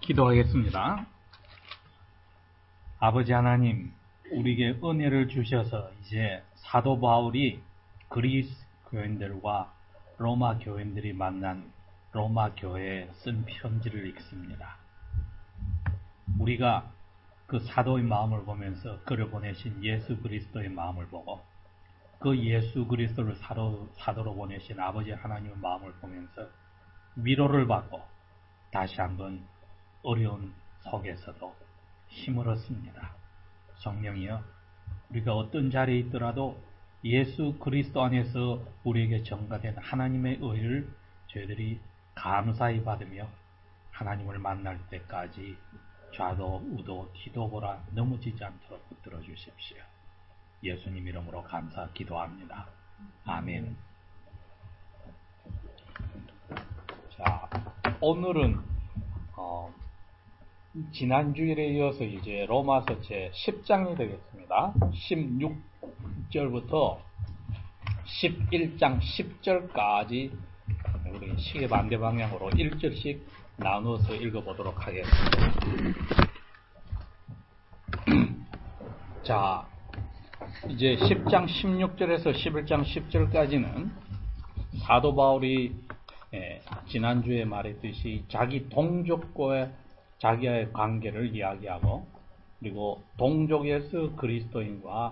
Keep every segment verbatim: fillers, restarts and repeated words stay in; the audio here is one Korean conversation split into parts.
기도하겠습니다. 아버지 하나님, 우리에게 은혜를 주셔서 이제 사도 바울이 그리스 교인들과 로마 교인들이 만난 로마 교회에 쓴 편지를 읽습니다. 우리가 그 사도의 마음을 보면서 그를 보내신 예수 그리스도의 마음을 보고 그 예수 그리스도를 사도, 사도로 보내신 아버지 하나님의 마음을 보면서 위로를 받고 다시 한번 어려운 속에서도 힘을 얻습니다. 성령이여, 우리가 어떤 자리에 있더라도 예수 그리스도 안에서 우리에게 전가된 하나님의 의를 저희들이 감사히 받으며 하나님을 만날 때까지 좌도 우도 뒤도 보라 넘어지지 않도록 붙들어 주십시오. 예수님 이름으로 감사 기도합니다. 아멘. 자, 오늘은 어, 지난주일에 이어서 이제 로마서 제 십 장이 되겠습니다. 십육 절부터 십일 장 십 절까지 우리 시계 반대 방향으로 일 절씩 나누어서 읽어보도록 하겠습니다. 자, 이제 십 장 십육 절에서 십일 장 십 절까지는 사도 바울이 예, 지난주에 말했듯이 자기 동족과의 자기와의 관계를 이야기하고, 그리고 동족에서 그리스도인과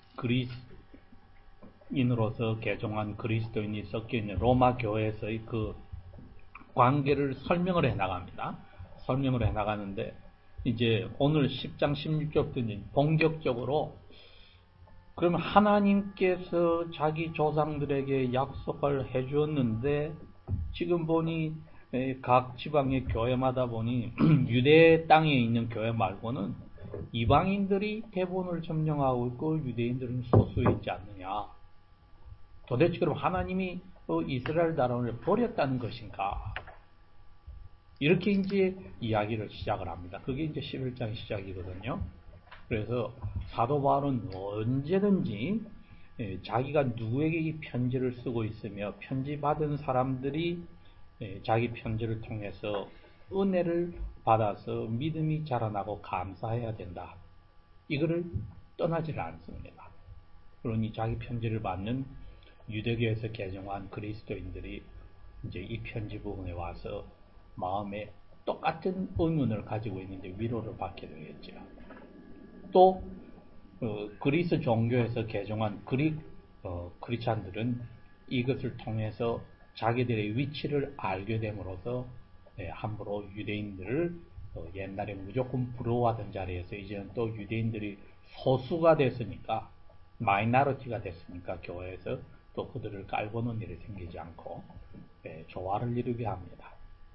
그리스인으로서 개종한 그리스도인이 섞여있는 로마 교회에서의 그 관계를 설명을 해나갑니다. 설명을 해나가는데 이제 오늘 십 장 십육 절부터 본격적으로 그러면 하나님께서 자기 조상들에게 약속을 해주었는데 지금 보니 각 지방의 교회마다 보니 유대 땅에 있는 교회 말고는 이방인들이 대부분을 점령하고 있고 유대인들은 소수에 있지 않느냐. 도대체 그럼 하나님이 이스라엘 나라를 버렸다는 것인가? 이렇게 이제 이야기를 시작을 합니다. 그게 이제 십일 장 시작이거든요. 그래서 사도 바울은 언제든지 자기가 누구에게 이 편지를 쓰고 있으며 편지 받은 사람들이 자기 편지를 통해서 은혜를 받아서 믿음이 자라나고 감사해야 된다. 이거를 떠나지를 않습니다. 그러니 자기 편지를 받는 유대교에서 개종한 그리스도인들이 이제 이 편지 부분에 와서 마음에 똑같은 의문을 가지고 있는데 위로를 받게 되겠죠. 또 어, 그리스 종교에서 개종한 그리, 어, 크리스찬들은 이것을 통해서 자기들의 위치를 알게 됨으로써 예, 함부로 유대인들을 어, 옛날에 무조건 부러워하던 자리에서 이제는 또 유대인들이 소수가 됐으니까, 마이너리티가 됐으니까 교회에서 또 그들을 깔보는 일이 생기지 않고 예, 조화를 이루게 합니다.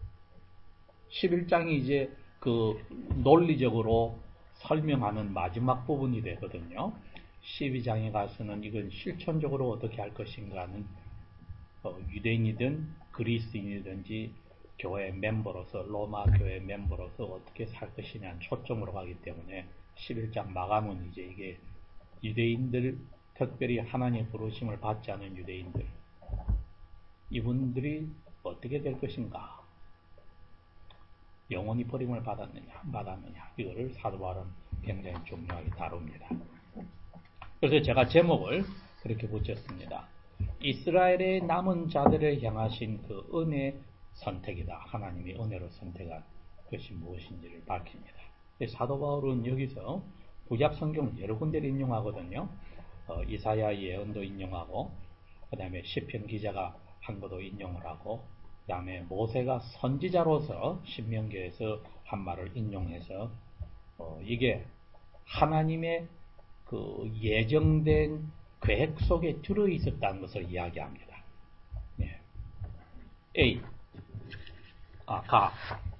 십일 장이 이제 그 논리적으로 설명하는 마지막 부분이 되거든요. 십이 장에 가서는 이건 실천적으로 어떻게 할 것인가는 어, 유대인이든 그리스인이든지 교회 멤버로서, 로마 교회 멤버로서 어떻게 살 것이냐는 초점으로 가기 때문에 십일 장 마감은 이제 이게 유대인들, 특별히 하나님의 부르심을 받지 않은 유대인들, 이분들이 어떻게 될 것인가, 영원히 버림을 받았느냐 안 받았느냐, 이거를 사도 바울은 굉장히 중요하게 다룹니다. 그래서 제가 제목을 그렇게 붙였습니다. 이스라엘의 남은 자들을 향하신 그 은혜 선택이다. 하나님이 은혜로 선택한 것이 무엇인지를 밝힙니다. 사도 바울은 여기서 구약 성경 여러 군데를 인용하거든요. 어, 이사야 예언도 인용하고, 그 다음에 시편 기자가 한 것도 인용을 하고, 그 다음에 모세가 선지자로서 신명기에서 한 말을 인용해서 어, 이게 하나님의 그 예정된 계획 속에 들어있었다는 것을 이야기합니다. 네. A. 아, 가.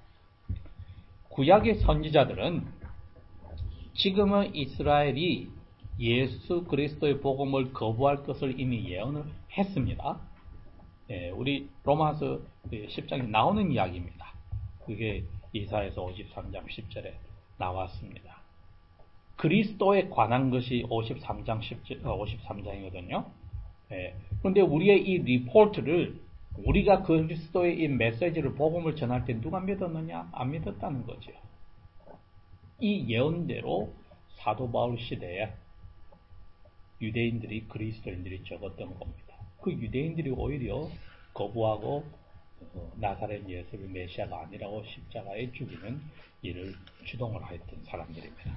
구약의 선지자들은 지금은 이스라엘이 예수 그리스도의 복음을 거부할 것을 이미 예언을 했습니다. 예, 우리 로마서 십 장에 나오는 이야기입니다. 그게 이사야서 오십삼 장 십 절에 나왔습니다. 그리스도에 관한 것이 오십삼 장 십 절, 오십삼 장이거든요. 예, 그런데 우리의 이 리포트를 우리가 그리스도의 이 메시지를 복음을 전할 때 누가 믿었느냐? 안 믿었다는 거죠. 이 예언대로 사도 바울 시대에 유대인들이 그리스도인들이 적었던 겁니다. 그 유대인들이 오히려 거부하고 나사렛 예수를 메시아가 아니라고 십자가에 죽이는 일을 주동을 했던 사람들입니다.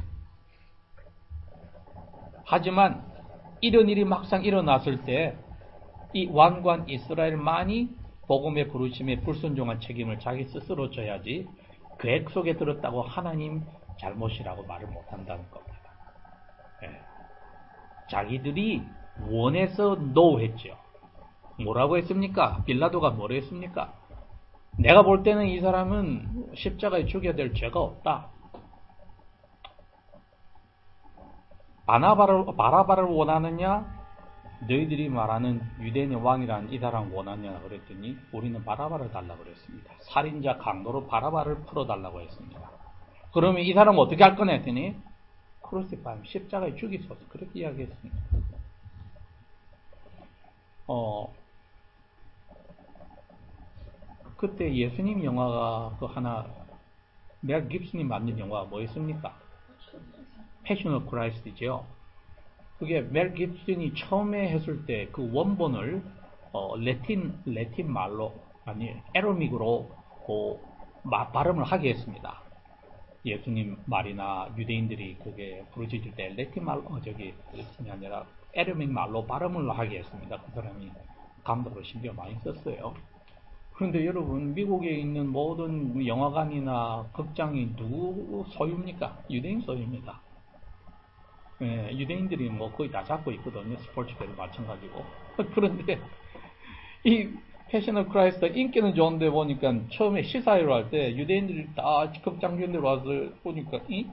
하지만 이런 일이 막상 일어났을 때 이 완고한 이스라엘만이 복음의 부르심에 불순종한 책임을 자기 스스로 져야지 계획 속에 들었다고 하나님 잘못이라고 말을 못한다는 겁니다. 네. 자기들이 원해서 노 했죠. 뭐라고 했습니까? 빌라도가 뭐라 했습니까? 내가 볼 때는 이 사람은 십자가에 죽여야 될 죄가 없다. 바나바를, 바라바를 원하느냐? 너희들이 말하는 유대인의 왕이라는 이 사람 원하냐 그랬더니 우리는 바라바를 달라고 그랬습니다. 살인자 강도로 바라바를 풀어달라고 했습니다. 그러면 이 사람은 어떻게 할 거냐 했더니 크루시파임 십자가에 죽이소서 그렇게 이야기했습니다. 어, 그때 예수님 영화가 그 하나 멜 깁슨이 만든 영화가 뭐였습니까? 패션 오브 크라이스트죠. 그게 멜 깁슨이 처음에 했을 때 그 원본을 어, 레틴 레틴 말로 아니 에로믹으로 그 마, 발음을 하게 했습니다. 예수님 말이나 유대인들이 그게 부르짖을 때 레틴 말로 어, 저기 레틴이 아니라 에로믹 말로 발음을 하게 했습니다. 그 사람이 감독으로 신경 많이 썼어요. 그런데 여러분 미국에 있는 모든 영화관이나 극장이 누구 소유입니까? 유대인 소유입니다. 예, 유대인들이 뭐 거의 다 잡고 있거든요. 스포츠계도 마찬가지고. 그런데 이 패션 오브 크라이스트 인기는 좋은데 보니까 처음에 시사회를 할 때 유대인들이 다 극장견으로 와서 보니까 이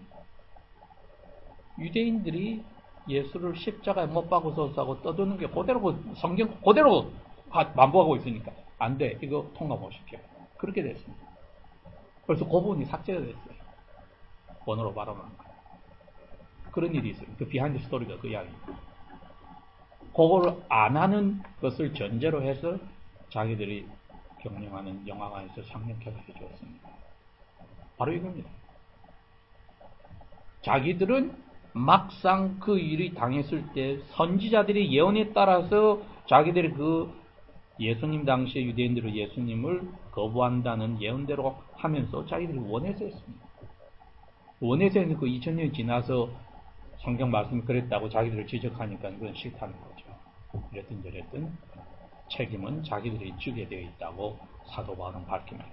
유대인들이 예수를 십자가에 못 박아서 하고 떠드는 게 그대로 성경 그대로 반복하고 있으니까 안 돼. 이거 통과 보십시오. 그렇게 됐습니다. 그래서 그 부분이 삭제가 됐어요. 원어로 발음한 거. 그런 일이 있어요. 그 비하인드 스토리가 그 이야기입니다. 그걸 안 하는 것을 전제로 해서 자기들이 경영하는 영화관에서 상영회를 해주었습니다. 바로 이겁니다. 자기들은 막상 그 일이 당했을 때 선지자들의 예언에 따라서 자기들이 그 예수님 당시에 유대인들은 예수님을 거부한다는 예언대로 하면서 자기들이 원해서 했습니다. 원해서 했는 그 이천 년이 지나서 성경 말씀이 그랬다고 자기들을 지적하니까 그건 싫다는 거죠. 이랬든 저랬든 책임은 자기들이 지게 되어 있다고 사도 바울은 밝힙니다.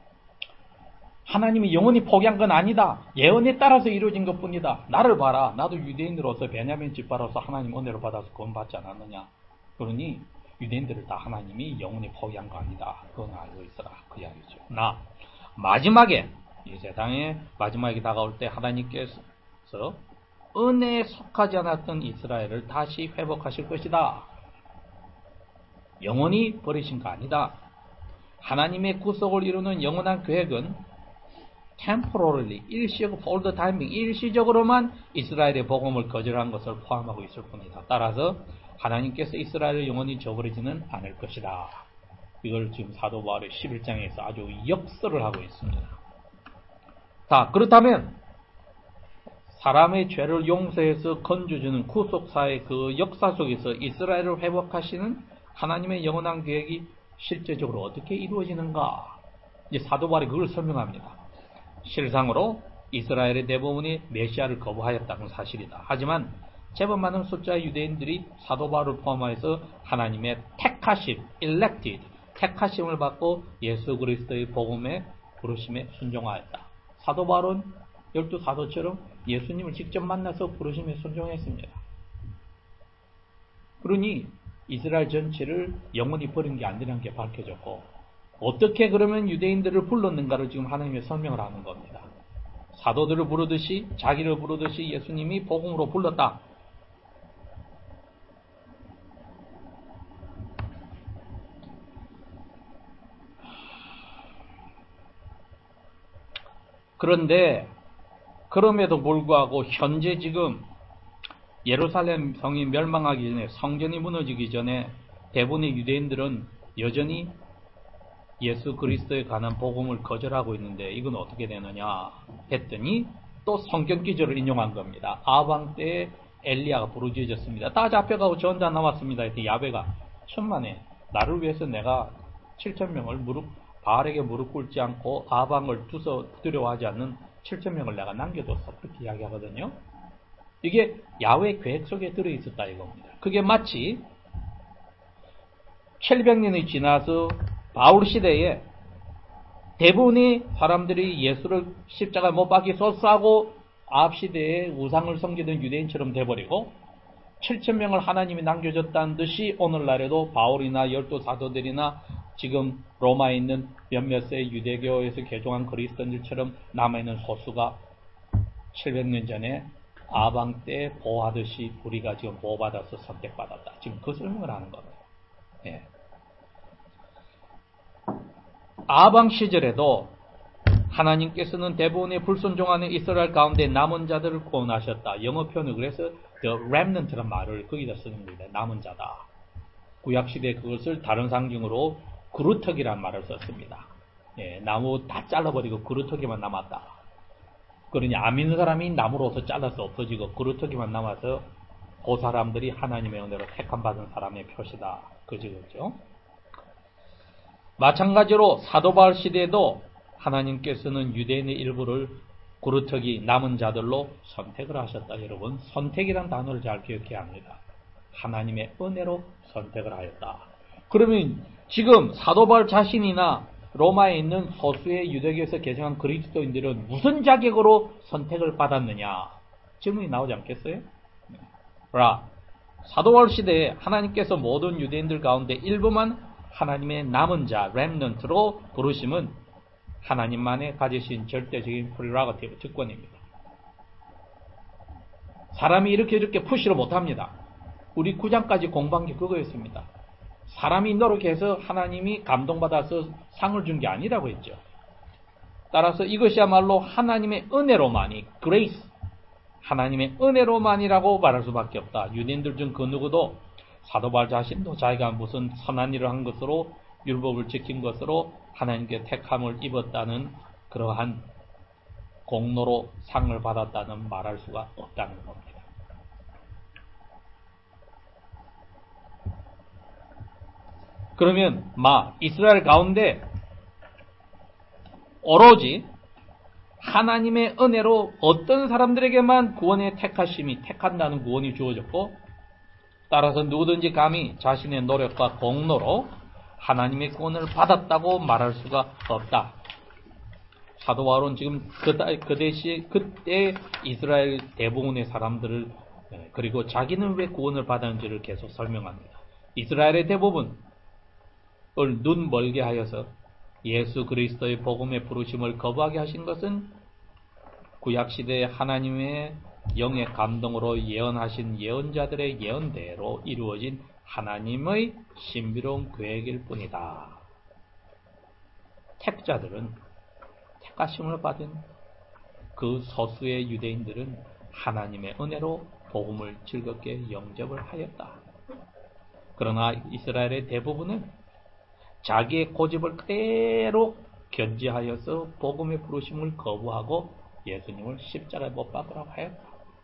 하나님이 영원히 포기한 건 아니다. 예언에 따라서 이루어진 것뿐이다. 나를 봐라. 나도 유대인으로서 베냐민 집파로서 하나님 은혜를 받아서 구원받지 않았느냐. 그러니 유대인들을 다 하나님이 영원히 포기한 거 아니다. 그건 알고 있어라. 그 이야기죠. 나 마지막에 이 세상에 마지막에 다가올 때 하나님께서 은혜에 속하지 않았던 이스라엘을 다시 회복하실 것이다. 영원히 버리신 거 아니다. 하나님의 구속을 이루는 영원한 계획은 temporarily, 일시적, for the timing, 일시적으로만 이스라엘의 복음을 거절한 것을 포함하고 있을 뿐이다. 따라서 하나님께서 이스라엘을 영원히 저버리지는 않을 것이다. 이걸 지금 사도 바울의 십일 장에서 아주 역설을 하고 있습니다. 자, 그렇다면 사람의 죄를 용서해서 건져주는 구속사의 그 역사 속에서 이스라엘을 회복하시는 하나님의 영원한 계획이 실제적으로 어떻게 이루어지는가? 이제 사도 바울이 그걸 설명합니다. 실상으로 이스라엘의 대부분이 메시아를 거부하였다는 사실이다. 하지만 제법 많은 숫자의 유대인들이 사도 바울을 포함해서 하나님의 택하심, elected, 택하심을 받고 예수 그리스도의 복음에 부르심에 순종하였다. 사도 바울은 열두 사도처럼 예수님을 직접 만나서 부르심에 순종했습니다. 그러니 이스라엘 전체를 영원히 버린 게 아니라는 게 밝혀졌고 어떻게 그러면 유대인들을 불렀는가를 지금 하나님이 설명을 하는 겁니다. 사도들을 부르듯이 자기를 부르듯이 예수님이 복음으로 불렀다. 그런데 그럼에도 불구하고 현재 지금 예루살렘 성이 멸망하기 전에 성전이 무너지기 전에 대부분의 유대인들은 여전히 예수 그리스도에 관한 복음을 거절하고 있는데 이건 어떻게 되느냐 했더니 또 성경 기절을 인용한 겁니다. 아방 때에 엘리야가 부르짖었습니다. 다 잡혀가고 전자 남았습니다. 이렇게 야베가 천만에 나를 위해서 내가 칠천 명을 무릎 바알에게 무릎 꿇지 않고 아방을 두서 두려워하지 않는 칠천 명을 내가 남겨뒀어. 그렇게 이야기하거든요. 이게 야훼 계획 속에 들어있었다 이겁니다. 그게 마치 칠백 년이 지나서 바울 시대에 대부분의 사람들이 예수를 십자가에 못 박혀 쏘고 아합 시대에 우상을 섬기던 유대인처럼 돼버리고 칠천 명을 하나님이 남겨줬다는 듯이 오늘날에도 바울이나 열두 사도들이나 지금 로마에 있는 몇몇의 유대교에서 개종한 그리스도인들처럼 남아있는 소수가 칠백 년 전에 아방 때 보호하듯이 우리가 지금 보호받아서 선택받았다. 지금 그 설명을 하는 겁니다. 예. 아방 시절에도 하나님께서는 대부분의 불순종하는 이스라엘 가운데 남은 자들을 구원하셨다. 영어 표현을 그래서 the remnant라는 말을 거기다 쓰는 겁니다. 남은 자다. 구약시대에 그것을 다른 상징으로 그루터기라는 말을 썼습니다. 예, 나무 다 잘라버리고 그루터기만 남았다. 그러니 안 믿는 사람이 나무로서 잘라서 없어지고 그루터기만 남아서 그 사람들이 하나님의 은혜로 택함받은 사람의 표시다. 그죠, 그죠? 마찬가지로 사도 바울 시대에도 하나님께서는 유대인의 일부를 그루터기 남은 자들로 선택을 하셨다. 여러분, 선택이란 단어를 잘 기억해야 합니다. 하나님의 은혜로 선택을 하였다. 그러면 지금 사도 바울 자신이나 로마에 있는 소수의 유대교에서 개종한 그리스도인들은 무슨 자격으로 선택을 받았느냐? 질문이 나오지 않겠어요? 라, 사도 바울 시대에 하나님께서 모든 유대인들 가운데 일부만 하나님의 남은 자, 렘넌트로 부르심은 하나님만의 가지신 절대적인 프리로거티브, 특권입니다. 사람이 이렇게 이렇게 푸시를 못합니다. 우리 구장까지 공부한 게 그거였습니다. 사람이 노력해서 하나님이 감동받아서 상을 준 게 아니라고 했죠. 따라서 이것이야말로 하나님의 은혜로만이, 그레이스, 하나님의 은혜로만이라고 말할 수밖에 없다. 유대인들 중 그 누구도 사도 바울 자신도 자기가 무슨 선한 일을 한 것으로 율법을 지킨 것으로 하나님께 택함을 입었다는 그러한 공로로 상을 받았다는 말할 수가 없다는 겁니다. 그러면 마 이스라엘 가운데 오로지 하나님의 은혜로 어떤 사람들에게만 구원의 택하심이 택한다는 구원이 주어졌고, 따라서 누구든지 감히 자신의 노력과 공로로 하나님의 구원을 받았다고 말할 수가 없다. 사도 바울은 지금 그, 그 대시 그때 이스라엘 대부분의 사람들을, 그리고 자기는 왜 구원을 받았는지를 계속 설명합니다. 이스라엘의 대부분을 눈 멀게 하여서 예수 그리스도의 복음의 부르심을 거부하게 하신 것은 구약시대에 하나님의 영의 감동으로 예언하신 예언자들의 예언대로 이루어진 하나님의 신비로운 계획일 뿐이다. 택자들은, 택하심을 받은 그 소수의 유대인들은 하나님의 은혜로 복음을 즐겁게 영접을 하였다. 그러나 이스라엘의 대부분은 자기의 고집을 그대로 견지하여서 복음의 부르심을 거부하고 예수님을 십자가에 못 박으라고 하였다.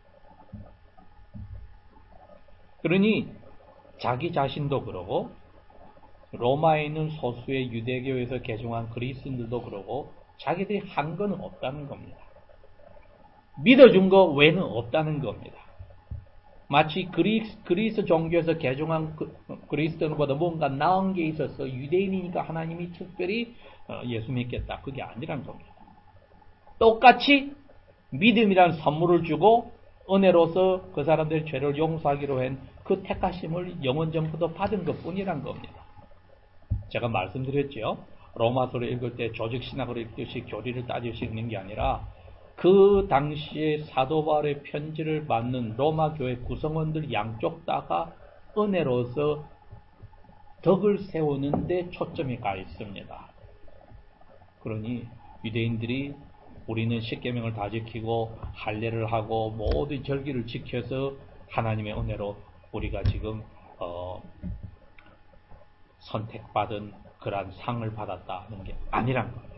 그러니 자기 자신도 그러고 로마에 있는 소수의 유대교에서 개종한 그리스인들도 그러고 자기들이 한 거는 없다는 겁니다. 믿어준 거 외에는 없다는 겁니다. 마치 그리스, 그리스 종교에서 개종한 그, 그리스도인보다 뭔가 나은 게 있어서 유대인이니까 하나님이 특별히 예수 믿겠다. 그게 아니란 겁니다. 똑같이 믿음이라는 선물을 주고 은혜로서 그 사람들의 죄를 용서하기로 한 그 택하심을 영원전부터 받은 것뿐이란 겁니다. 제가 말씀드렸죠. 로마서를 읽을 때 조직신학을 읽듯이 교리를 따지시 읽는 게 아니라 그 당시에 사도 바울의 편지를 받는 로마 교회 구성원들 양쪽 다가 은혜로서 덕을 세우는 데 초점이 가 있습니다. 그러니 유대인들이 우리는 십계명을 다 지키고 할례를 하고 모든 절기를 지켜서 하나님의 은혜로 우리가 지금 어, 선택받은 그러한 상을 받았다는 게 아니란 거예요.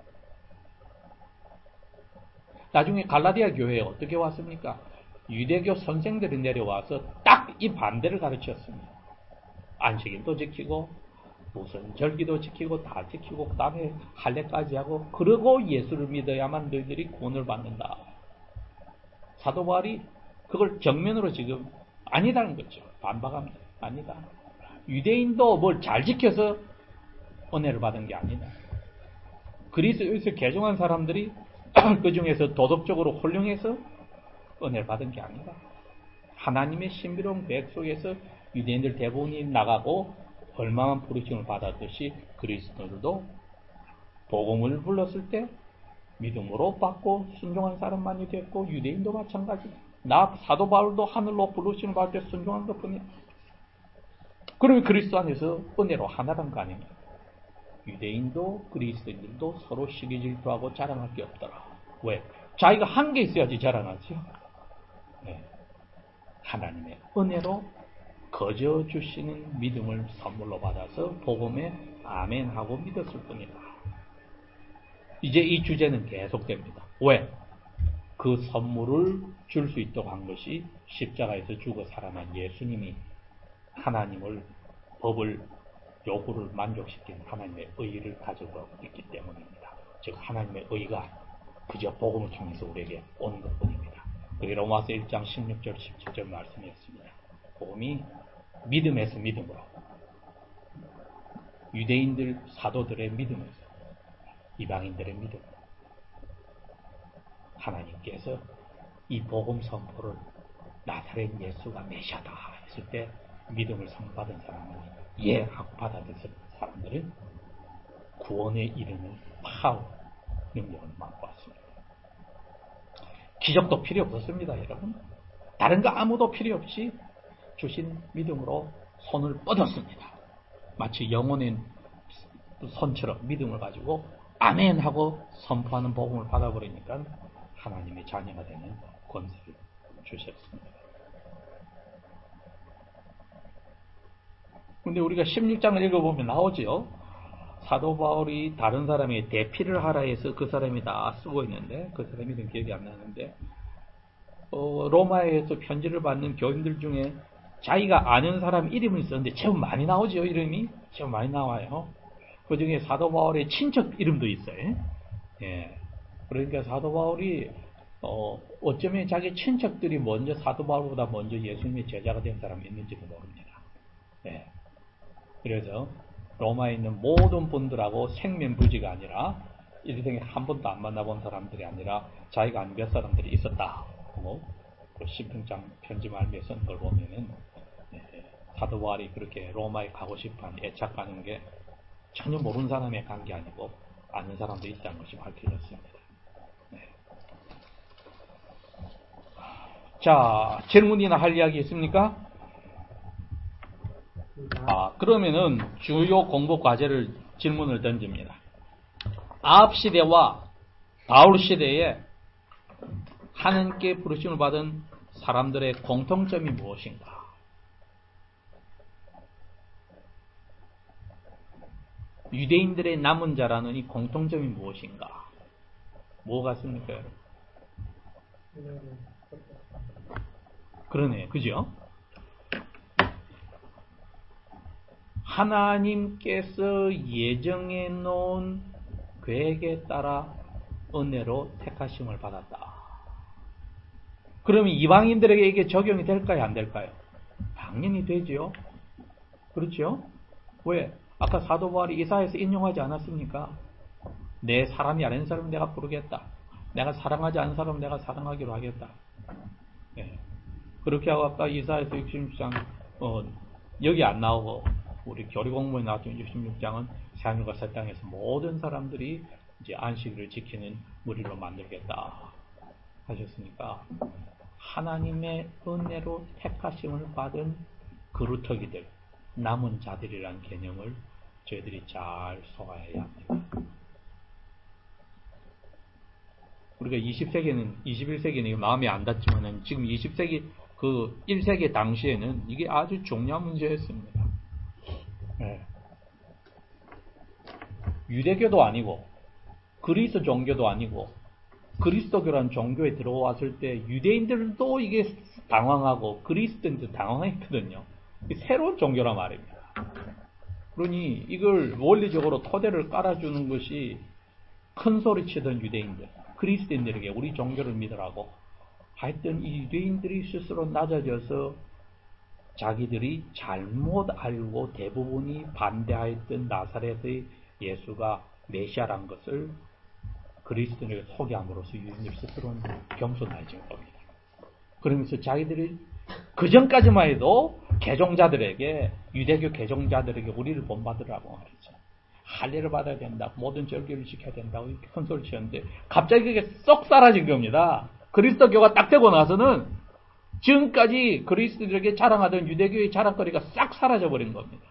나중에 갈라디아 교회에 어떻게 왔습니까? 유대교 선생들이 내려와서 딱 이 반대를 가르쳤습니다. 안식일도 지키고 무슨 절기도 지키고 다 지키고 그 다음에 할례까지 하고 그러고 예수를 믿어야만 너희들이 구원을 받는다. 사도 바울이 그걸 정면으로 지금 아니다는 거죠. 반박합니다. 아니다. 유대인도 뭘 잘 지켜서 은혜를 받은 게 아니다. 그리스도에서 개종한 사람들이 그 중에서 도덕적으로 훌륭해서 은혜를 받은 게 아니다. 하나님의 신비로운 계획 속에서 유대인들 대부분이 나가고 얼마만 부르심을 받았듯이 그리스도들도 복음을 불렀을 때 믿음으로 받고 순종한 사람만이 됐고 유대인도 마찬가지. 나 사도 바울도 하늘로 부르심을 받을 때 순종한 것뿐이야. 그러면 그리스도 안에서 은혜로 하나란 거 아닙니까? 유대인도 그리스도인들도 서로 시기 질투하고 자랑할 게 없더라. 왜? 자기가 한 게 있어야지 자랑하지. 네. 하나님의 은혜로 거저 주시는 믿음을 선물로 받아서 복음에 아멘하고 믿었을 뿐이다. 이제 이 주제는 계속됩니다. 왜? 그 선물을 줄 수 있도록 한 것이 십자가에서 죽어 살아난 예수님이 하나님을 법을 요구를 만족시킨 하나님의 의의를 가지고 있기 때문입니다. 즉 하나님의 의의가 그저 복음을 통해서 우리에게 오는 것뿐입니다. 그게 로마서 일 장 십육 절 십칠 절 말씀이었습니다. 복음이 믿음에서 믿음으로 유대인들 사도들의 믿음에서 이방인들의 믿음으로 하나님께서 이 복음 선포를 나사렛 예수가 메시아다 했을 때 믿음을 선받은 사람은 예 하고 받아들인 사람들은 구원에 이르는 파워 능력을 받고 왔습니다. 기적도 필요 없었습니다, 여러분. 다른 거 아무도 필요 없이 주신 믿음으로 손을 뻗었습니다. 마치 영혼의 손처럼 믿음을 가지고 아멘 하고 선포하는 복음을 받아버리니까 하나님의 자녀가 되는 권세를 주셨습니다. 근데 우리가 십육 장을 읽어보면 나오죠. 사도 바울이 다른 사람의 대피를 하라 해서 그 사람이 다 쓰고 있는데 그 사람이 이름 기억이 안 나는데 어, 로마에서 편지를 받는 교인들 중에 자기가 아는 사람 이름이 있었는데 제법 많이 나오죠. 이름이 제법 많이 나와요. 그 중에 사도 바울의 친척 이름도 있어요. 예. 그러니까 사도 바울이 어, 어쩌면 자기 친척들이 먼저 사도 바울보다 먼저 예수님의 제자가 된 사람이 있는지도 모릅니다. 예. 그래서 로마에 있는 모든 분들하고 생면부지가 아니라 일생에 한 번도 안 만나본 사람들이 아니라 자기가 아는 몇 사람들이 있었다. 뭐, 그 십육 장 편지 말미에 쓴 걸 보면은 예, 사도 바울이 그렇게 로마에 가고 싶어하는 애착 가는 게 전혀 모르는 사람에 간 게 아니고 아는 사람도 있다는 것이 밝혀졌습니다. 네. 자, 질문이나 할 이야기 있습니까? 아, 그러면은 주요 공부 과제를 질문을 던집니다. 아합 시대와 바울 시대에 하나님께 부르심을 받은 사람들의 공통점이 무엇인가? 유대인들의 남은 자라는 이 공통점이 무엇인가? 뭐 같습니까, 여러분? 그러네, 그죠? 하나님께서 예정해 놓은 계획에 따라 은혜로 택하심을 받았다. 그러면 이방인들에게 이게 적용이 될까요? 안 될까요? 당연히 되죠. 그렇죠? 왜? 아까 사도 바울이 이사야에서 인용하지 않았습니까? 내 사람이 아닌 사람은 내가 부르겠다. 내가 사랑하지 않은 사람은 내가 사랑하기로 하겠다. 네. 그렇게 하고 아까 이사야에서 육십육 장 어, 여기 안 나오고 우리 교리 공부에 나왔던 육십육 장은 새하늘과 새 땅에서 모든 사람들이 이제 안식일을 지키는 무리로 만들겠다 하셨으니까 하나님의 은혜로 택하심을 받은 그루터기들, 남은 자들이라는 개념을 저희들이 잘 소화해야 합니다. 우리가 이십 세기는, 이십일 세기는 마음에 안 닿지만은 지금 이십 세기, 그 일 세기 당시에는 이게 아주 중요한 문제였습니다. 네. 유대교도 아니고 그리스 종교도 아니고 그리스도교란 종교에 들어왔을 때 유대인들도 이게 당황하고 그리스도인도 당황했거든요. 새로운 종교란 말입니다. 그러니 이걸 원리적으로 토대를 깔아주는 것이 큰 소리 치던 유대인들, 그리스도인들에게 우리 종교를 믿으라고 하여튼 이 유대인들이 스스로 낮아져서 자기들이 잘못 알고 대부분이 반대하였던 나사렛의 예수가 메시아란 것을 그리스도인에게 소개함으로써 유대인들 스스로는 겸손해진 겁니다. 그러면서 자기들이 그 전까지만 해도 개종자들에게, 유대교 개종자들에게 우리를 본받으라고 말했죠. 할례를 받아야 된다, 모든 절기를 지켜야 된다고 이렇게 큰 소리 치는데 갑자기 그게 쏙 사라진 겁니다. 그리스도교가 딱 되고 나서는 지금까지 그리스도들에게 자랑하던 유대교의 자랑거리가 싹 사라져버린 겁니다.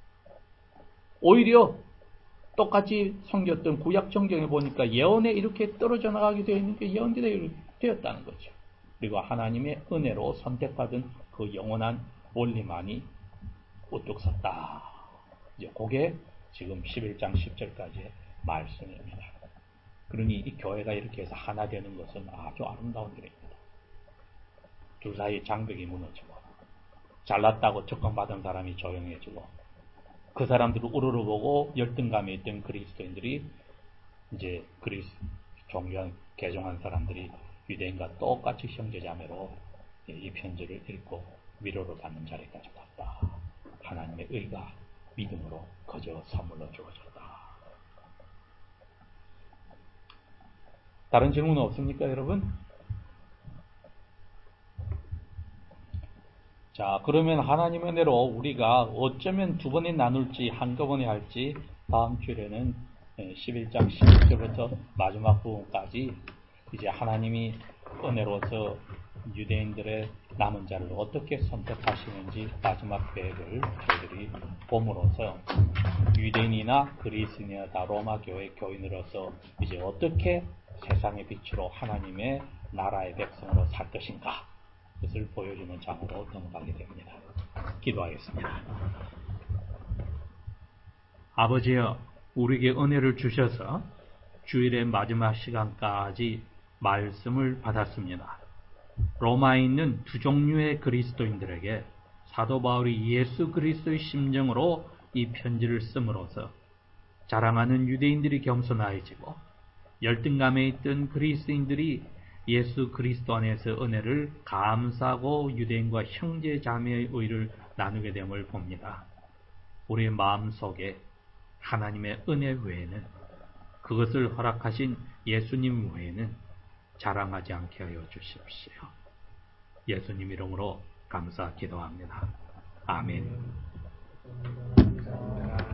오히려 똑같이 섬겼던 구약 성경에 보니까 예언에 이렇게 떨어져 나가게 되어 있는 게 예언대로 되었다는 거죠. 그리고 하나님의 은혜로 선택받은 그 영원한 원리만이 우뚝 섰다. 이제 그게 지금 십일 장 십 절까지의 말씀입니다. 그러니 이 교회가 이렇게 해서 하나 되는 것은 아주 아름다운 일입니다. 둘 사이의 장벽이 무너지고 잘났다고 적감받은 사람이 조용해지고 그 사람들을 우러러 보고 열등감에 있던 그리스도인들이 이제 그리스 종교 개종한 사람들이 유대인과 똑같이 형제자매로 이 편지를 읽고 위로를 받는 자리까지 갔다. 하나님의 의가 믿음으로 거저 선물로 주어졌다. 다른 질문 없습니까, 여러분? 자, 그러면 하나님의 은혜로 우리가 어쩌면 두 번에 나눌지 한꺼번에 할지 다음 주에는 십일 장 십육 절부터 마지막 부분까지 이제 하나님이 은혜로서 유대인들의 남은 자를 어떻게 선택하시는지 마지막 계획을 저희들이 봄으로써 유대인이나 그리스인이나 다 로마 교회 교인으로서 이제 어떻게 세상의 빛으로 하나님의 나라의 백성으로 살 것인가, 그것을 보여주는 장으로 넘어가게 됩니다. 기도하겠습니다. 아버지여, 우리에게 은혜를 주셔서 주일의 마지막 시간까지 말씀을 받았습니다. 로마에 있는 두 종류의 그리스도인들에게 사도 바울이 예수 그리스도의 심정으로 이 편지를 씀으로써 자랑하는 유대인들이 겸손해지고 열등감에 있던 그리스도인들이 예수 그리스도 안에서 은혜를 감사하고 유대인과 형제 자매의 의를 나누게 됨을 봅니다. 우리의 마음속에 하나님의 은혜 외에는, 그것을 허락하신 예수님 외에는 자랑하지 않게 하여 주십시오. 예수님 이름으로 감사 기도합니다. 아멘.